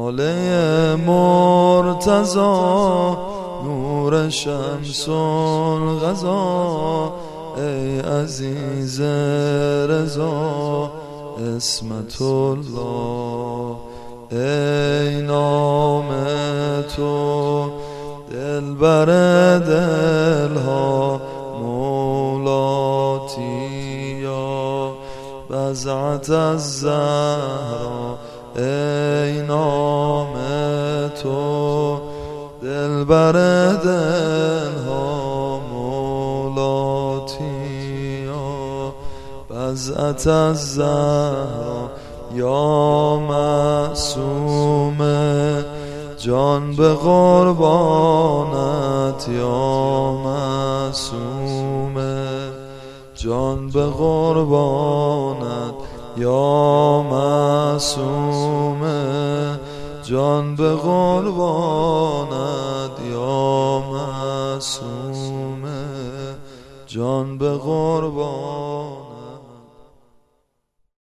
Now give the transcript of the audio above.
لاله مرتضی نور شمس الغزا، ای عزیز رضا عصمت الله. ای نام تو دلبر دلها مولاتی یا بضعت الزهرا. ای نام تو دلبر دلها مولاتی یا بضعت الزهرا. یا معصوم جان به قربانت، یا معصوم جان به قربانت، یا معصوم جان به قربانت، یا معصوم جان به قربانت.